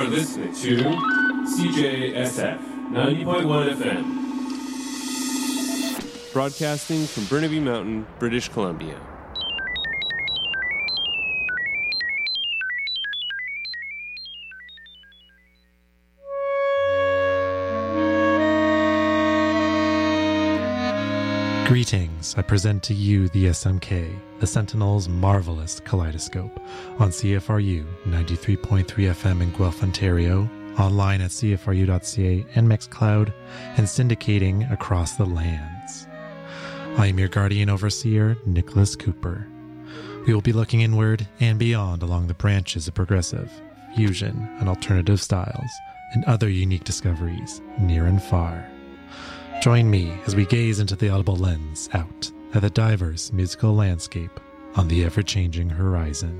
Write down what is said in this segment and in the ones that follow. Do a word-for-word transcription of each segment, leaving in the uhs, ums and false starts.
are listening to C J S F ninety point one F M, broadcasting from Burnaby Mountain, British Columbia. Greetings, I present to you the S M K, the Sentinel's marvelous kaleidoscope, on C F R U ninety-three point three F M in Guelph, Ontario, online at c f r u dot c a and Mixcloud, and syndicating across the lands. I am your guardian overseer, Nicholas Cooper. We will be looking inward and beyond along the branches of progressive, fusion, and alternative styles, and other unique discoveries, near and far. Join me as we gaze into the audible lens out at the diverse musical landscape on the ever-changing horizon.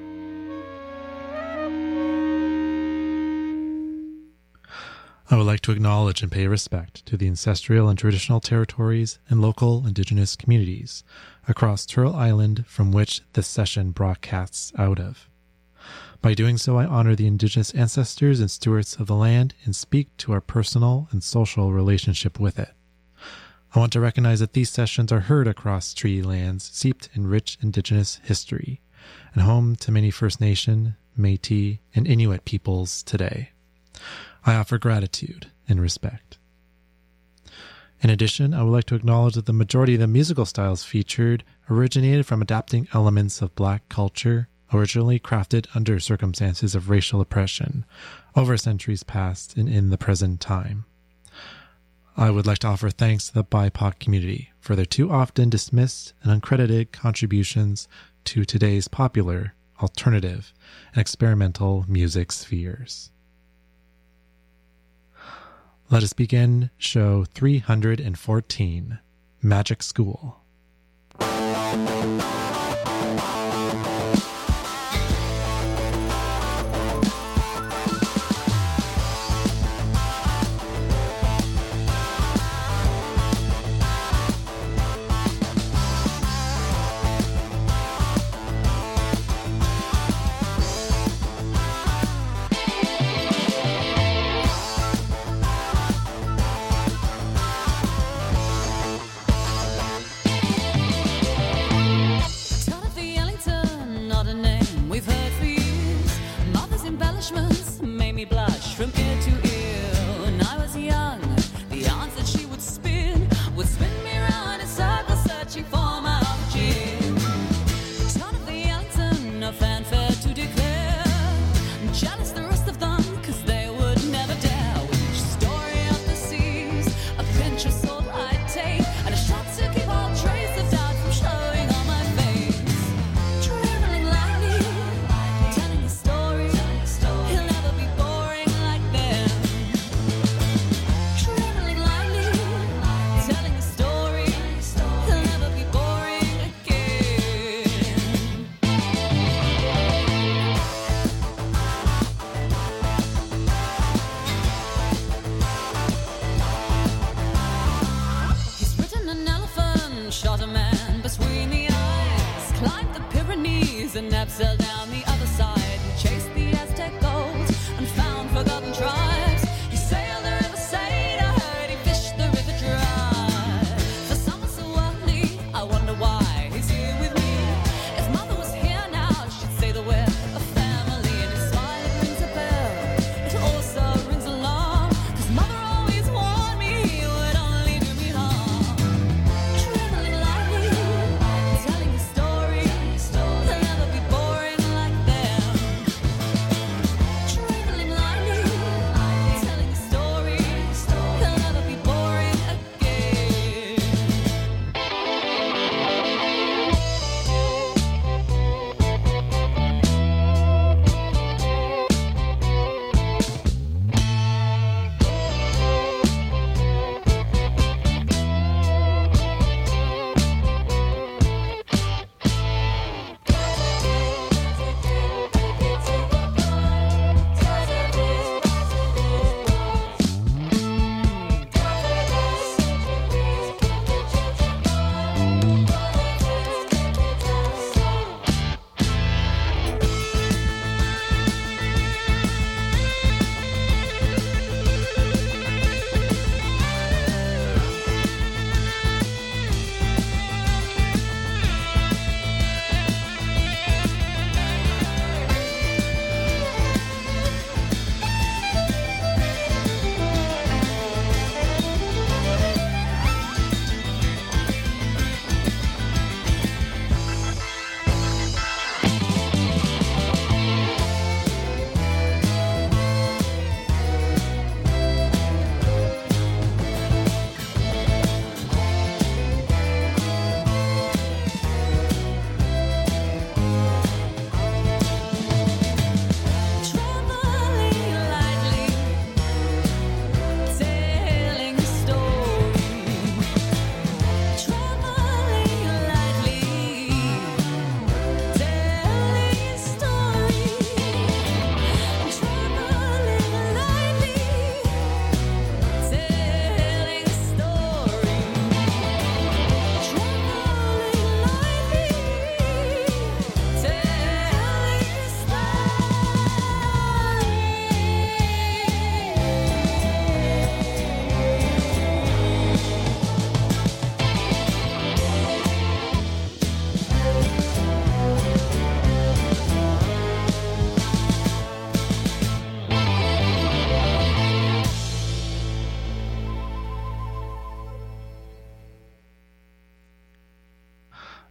I would like to acknowledge and pay respect to the ancestral and traditional territories and local indigenous communities across Turtle Island from which this session broadcasts out of. By doing so, I honor the indigenous ancestors and stewards of the land and speak to our personal and social relationship with it. I want to recognize that these sessions are heard across treaty lands steeped in rich indigenous history and home to many First Nation, Métis, and Inuit peoples today. I offer gratitude and respect. In addition, I would like to acknowledge that the majority of the musical styles featured originated from adapting elements of Black culture originally crafted under circumstances of racial oppression over centuries past and in the present time. I would like to offer thanks to the B I P O C community for their too often dismissed and uncredited contributions to today's popular, alternative, and experimental music spheres. Let us begin show three hundred fourteen, Magic School. Telling a story, he'll never be boring like them.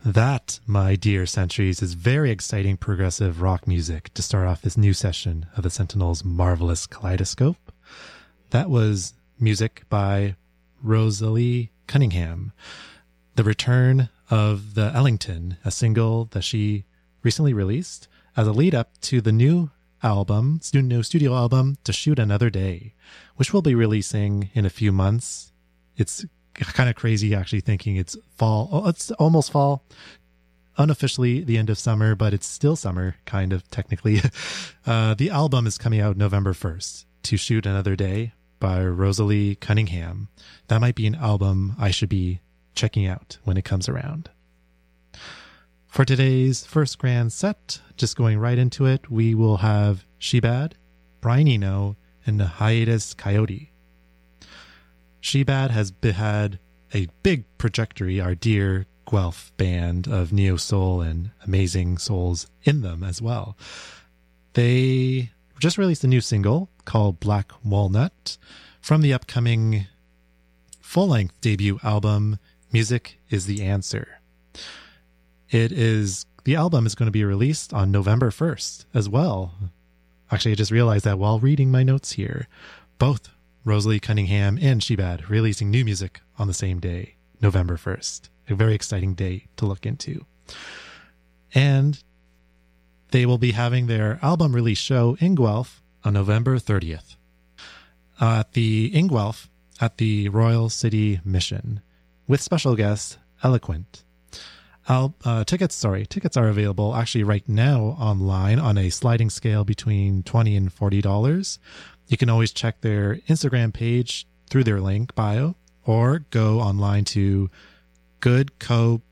That, my dear Centuries, is very exciting progressive rock music to start off this new session of the Sentinel's marvelous kaleidoscope. That was music by Rosalie Cunningham, the return of the Ellington, a single that she recently released as a lead up to the new album, new studio album, To Shoot Another Day, which we'll be releasing in a few months. It's kind of crazy actually thinking it's fall. Oh, it's almost fall. Unofficially the end of summer, but it's still summer, kind of technically. Uh, the album is coming out November first, To Shoot Another Day by Rosalie Cunningham. That might be an album I should be checking out when it comes around. For today's first grand set, just going right into it, we will have Shebad, Brian Eno, and the Hiatus Coyote. Shebad has be- had a big trajectory, our dear Guelph band of neo-soul and amazing souls in them as well. They just released a new single called Black Walnut from the upcoming full-length debut album, Music is the Answer. It is, the album is going to be released on November first as well. Actually, I just realized that while reading my notes here, both Rosalie Cunningham and Shebad releasing new music on the same day, November first. A very exciting day to look into. And they will be having their album release show in Guelph on November thirtieth. Uh, at the, in Guelph, at the Royal City Mission, with special guest Eloquent. I'll, uh, tickets, sorry, tickets are available actually right now online on a sliding scale between twenty dollars and forty dollars. You can always check their Instagram page through their link bio, or go online to goodcoprod,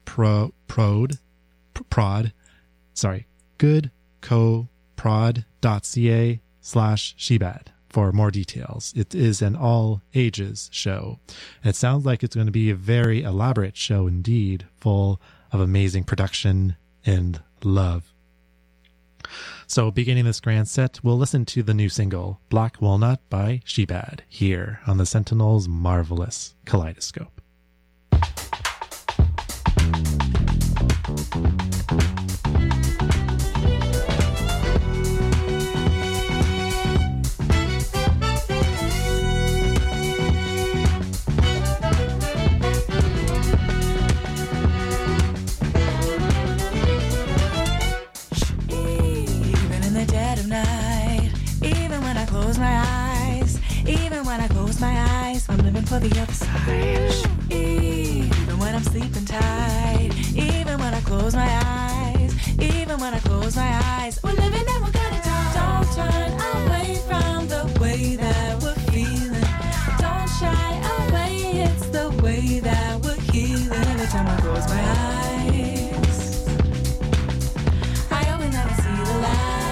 prod, sorry, goodcoprod.ca slash Shebad for more details. It is an all ages show. It sounds like it's going to be a very elaborate show indeed, full of amazing production and love. So beginning this grand set, we'll listen to the new single, Black Walnut by Shebad, here on the Sentinel's marvelous kaleidoscope. For the other side, even when I'm sleeping tight, even when I close my eyes, even when I close my eyes, we're living and we're gonna die. Don't turn away from the way that we're feeling. Don't shy away, it's the way that we're healing. Every time I close my eyes, I open up and see the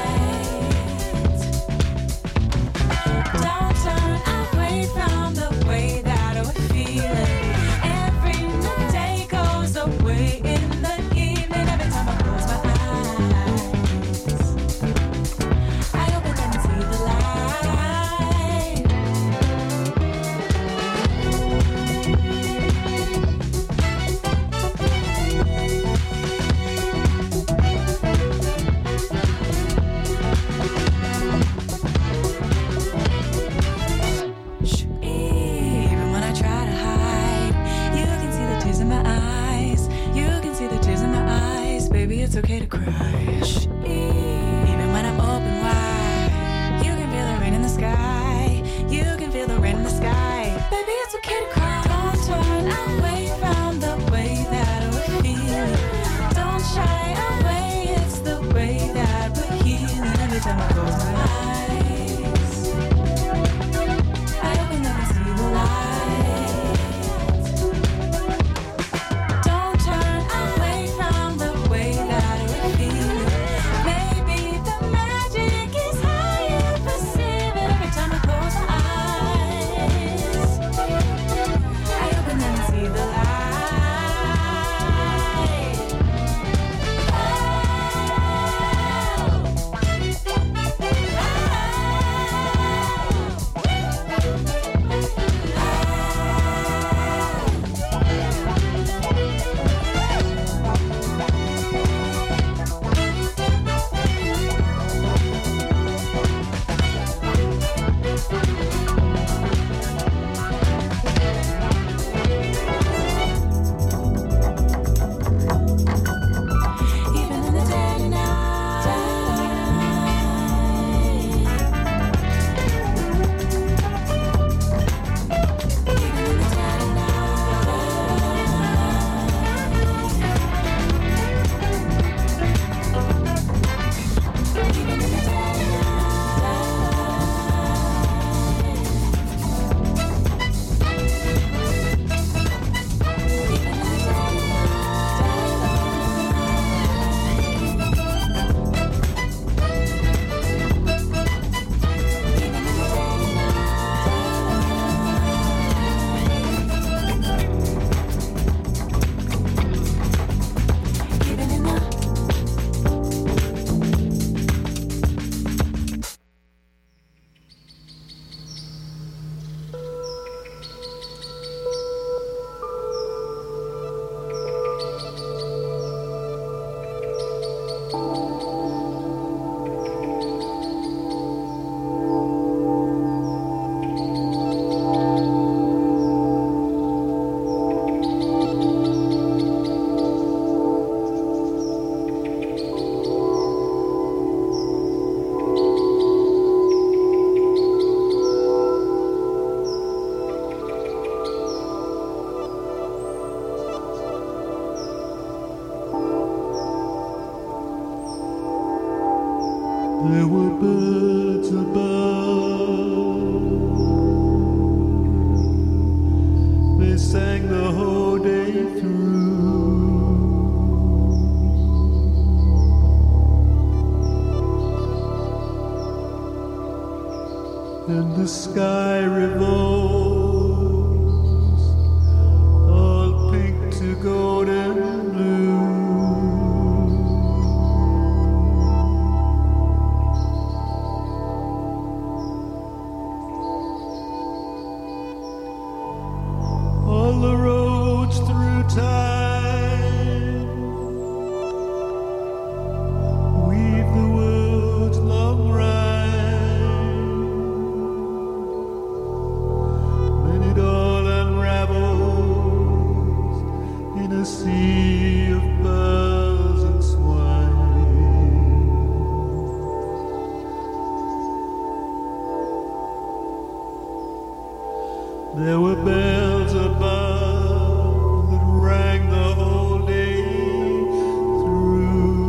light. Don't turn away from the way that every day goes away in the evening. Every time I close my eyes, I open them and see the it's okay to cry. Shh. Even when I'm open wide, you can feel the rain in the sky. You can feel the rain in the sky. Baby, it's okay to cry. Don't turn away from the way that we're feeling. Don't shy away, it's the way that we're healing. Every time I close my eyes, I open them and see the light. Don't turn away from the way that we're feeling. There were birds above. They sang the whole day through. And the sky revolves, all pink to golden blue. All the roads through time weave the world's long rhyme. Then it all unravels in a sea of bells and swine. There were bells above that rang the whole day through.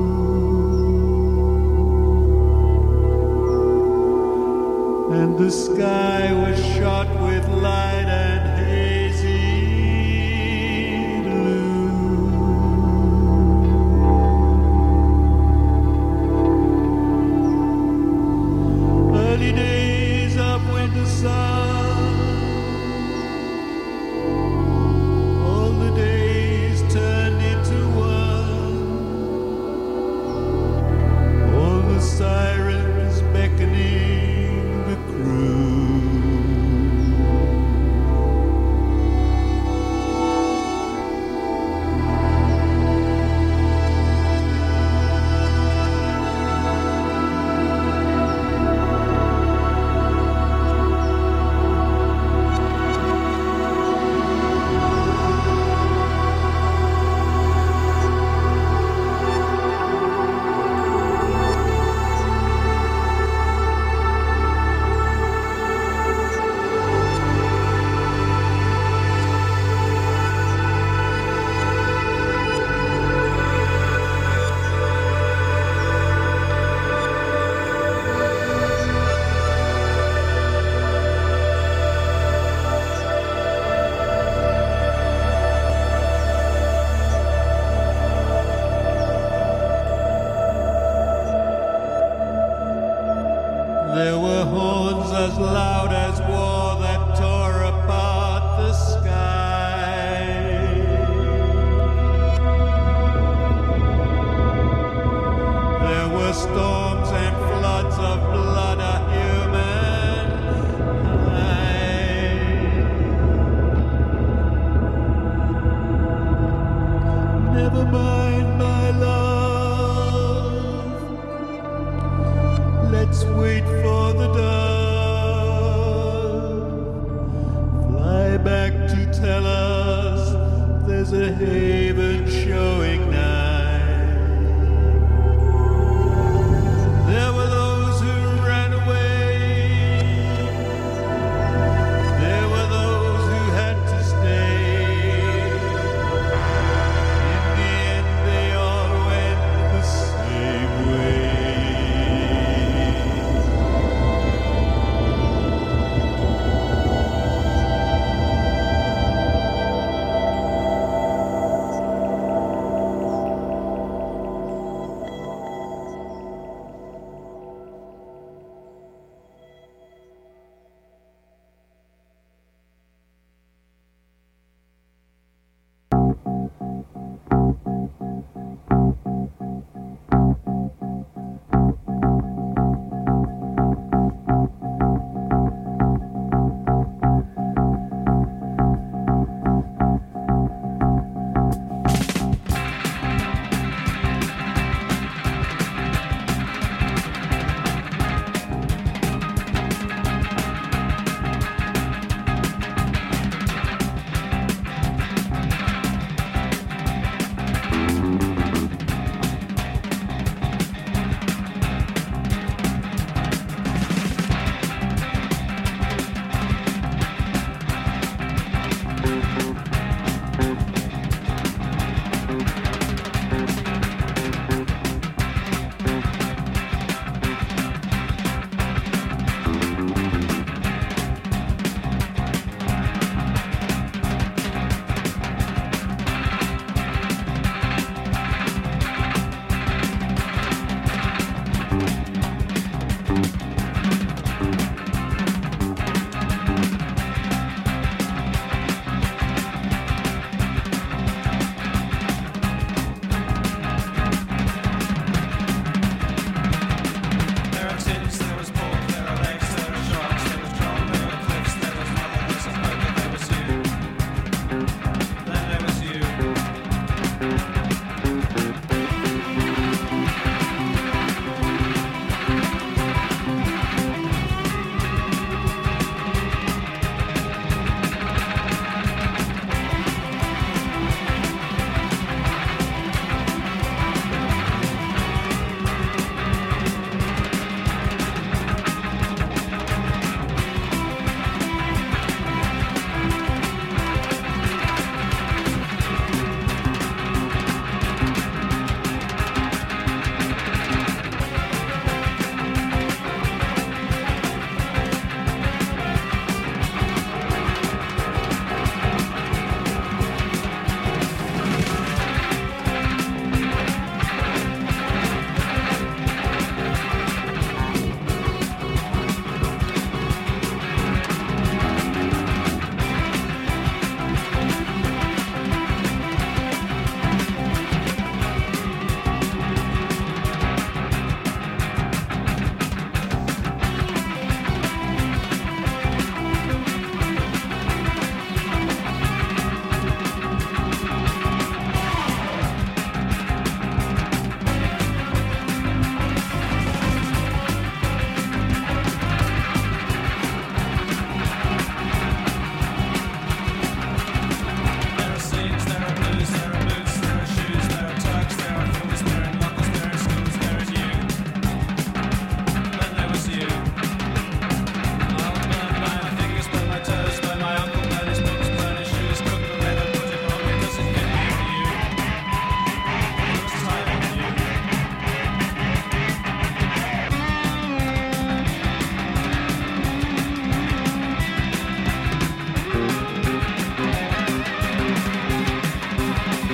And the sky was shot with light and hazy blue. Early days of winter sun, all the days turned into one. All the sirens beckoning the crew. There were horns as loud as war that tore apart the sky. There were storms and floods of blood, a human high. Never mind, my love, let's wait for the dove. Fly back to tell us there's a haven showing nigh. There were those who ran away. There were those who had to stay. In the end, they all went the same way.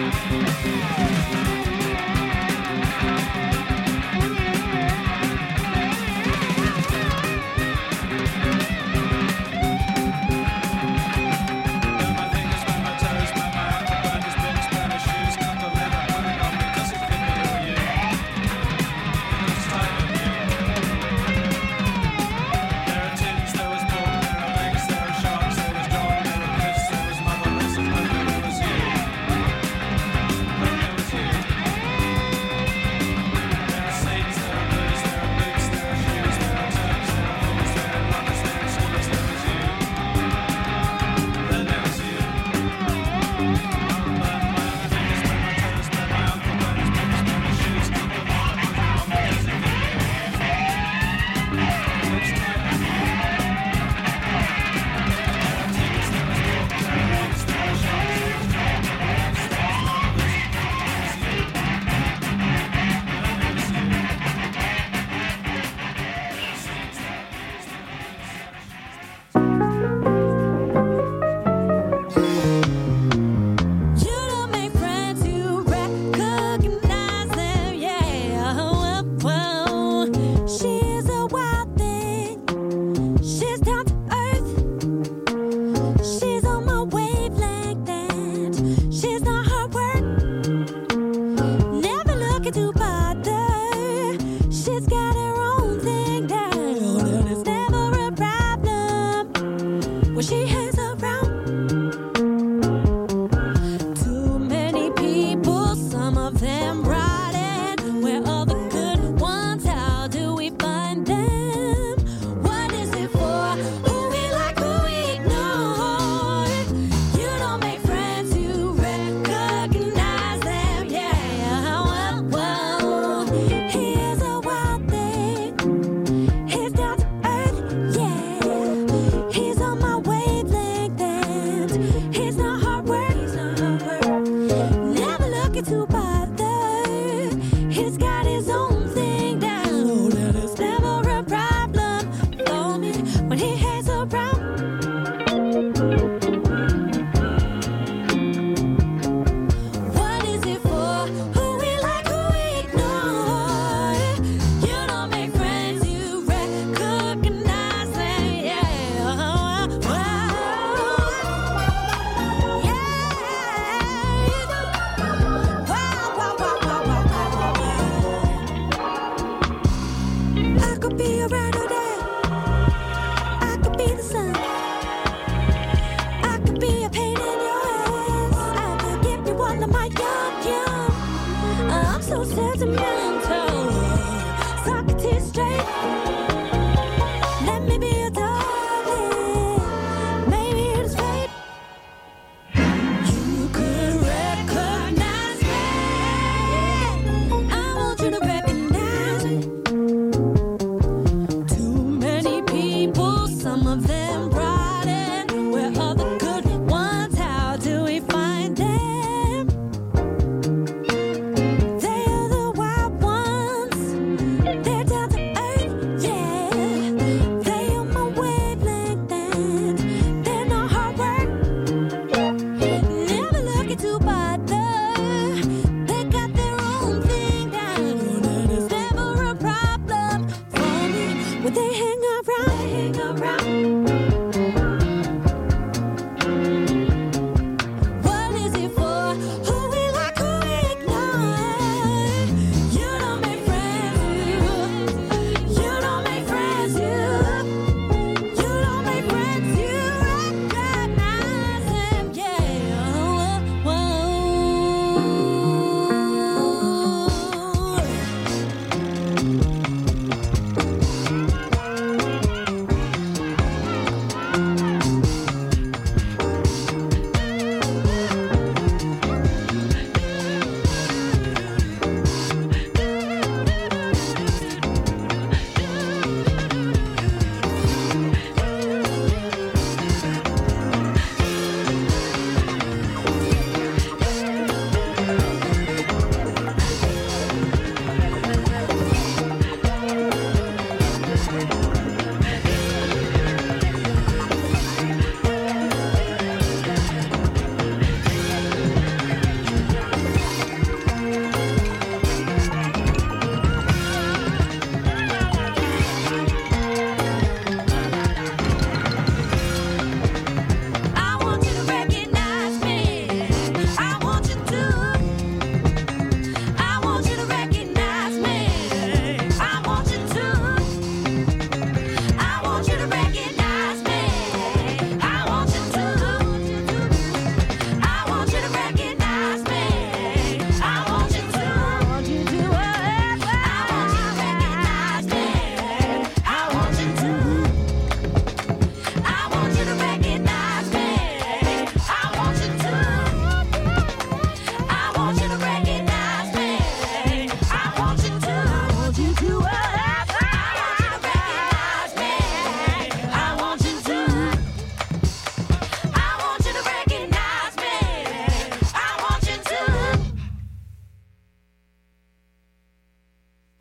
They are the wild ones.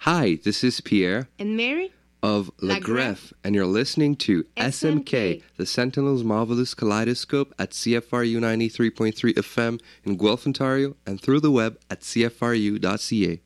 Hi, this is Pierre and Mary of La Greffe, and you're listening to S M K, the Sentinel's Marvelous Kaleidoscope at C F R U ninety-three point three F M in Guelph, Ontario, and through the web at c f r u dot c a.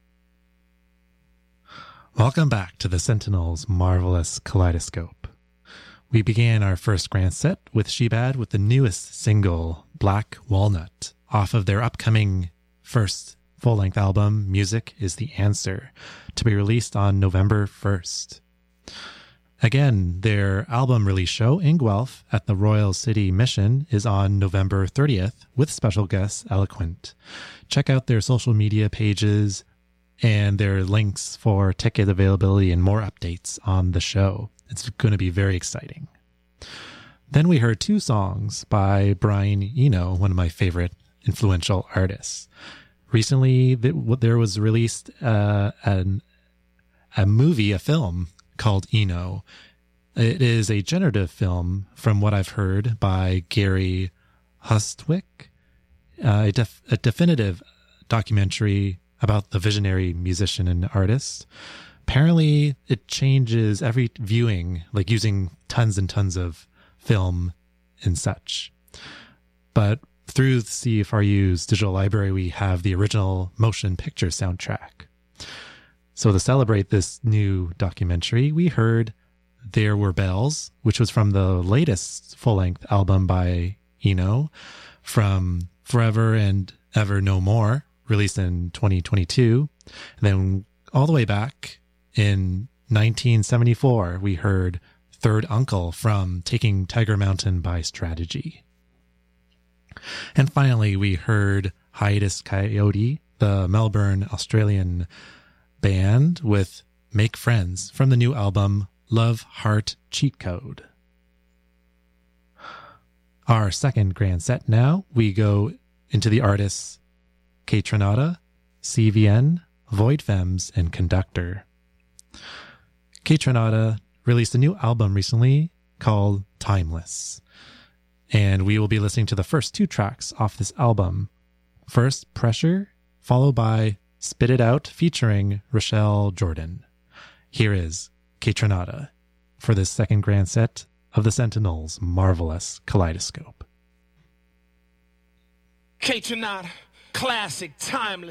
Welcome back to the Sentinel's Marvelous Kaleidoscope. We began our first grand set with Shebad with the newest single, Black Walnut, off of their upcoming first full-length album, Music is the Answer, to be released on November first. Again, their album release show in Guelph at the Royal City Mission is on November thirtieth with special guest Eloquent. Check out their social media pages and their links for ticket availability and more updates on the show. It's going to be very exciting. Then we heard two songs by Brian Eno, one of my favorite influential artists. Recently, there was released uh, an, a movie, a film called Eno. It is a generative film, from what I've heard, by Gary Hustwick, uh, a, def- a definitive documentary about the visionary musician and artist. Apparently, it changes every viewing, like using tons and tons of film and such. But through C F R U's digital library, we have the original motion picture soundtrack. So to celebrate this new documentary, we heard There Were Bells, which was from the latest full-length album by Eno, from Forever and Ever No More, released in twenty twenty-two. And then all the way back in nineteen seventy-four, we heard Third Uncle from Taking Tiger Mountain by Strategy. And finally, we heard Hiatus Coyote, the Melbourne, Australian band, with Make Friends from the new album Love Heart Cheat Code. Our second grand set now, we go into the artists Kaytranada, C V N, Void Femmes, and Conductor. Kaytranada released a new album recently called Timeless. And we will be listening to the first two tracks off this album. First, Pressure, followed by Spit It Out featuring Rochelle Jordan. Here is Kaytranada for this second grand set of the Sentinel's Marvelous Kaleidoscope. Kaytranada, classic, timeless.